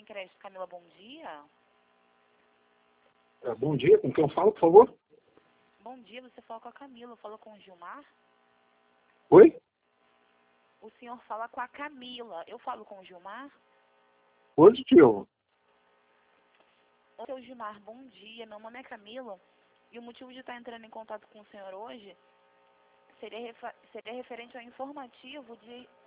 Crédito. Camila, bom dia. Bom dia, com quem eu falo, por favor? Bom dia, você fala com a Camila. Fala com o Gilmar? Oi? O senhor fala com a Camila. Eu falo com o Gilmar? Positivo. Ô, seu Gilmar, bom dia. Meu nome é Camila. E o motivo de estar entrando em contato com o senhor hoje seria referente ao informativo de